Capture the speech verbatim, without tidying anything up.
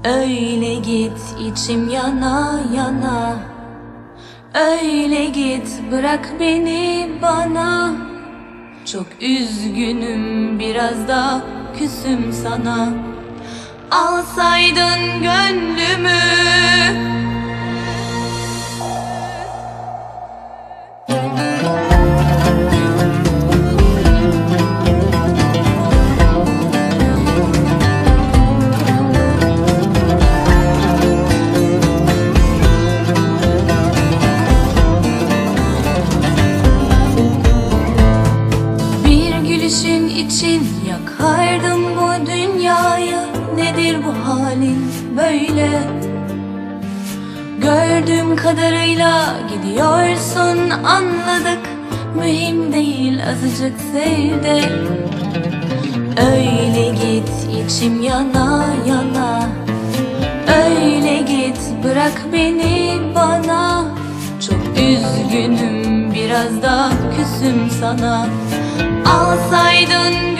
Öyle git, içim yana yana. Öyle git, bırak beni bana. Çok üzgünüm, biraz da küsüm sana. Alsaydın gönlümü. Gülüşün için yakardım bu dünyayı. Nedir bu halin böyle? Gördüğüm kadarıyla gidiyorsun, anladık. Mühim değil, azıcık sevde. Öyle git, içim yana yana. Öyle git, bırak beni bana. Çok üzgünüm, biraz da küsüm sana. Alsaydın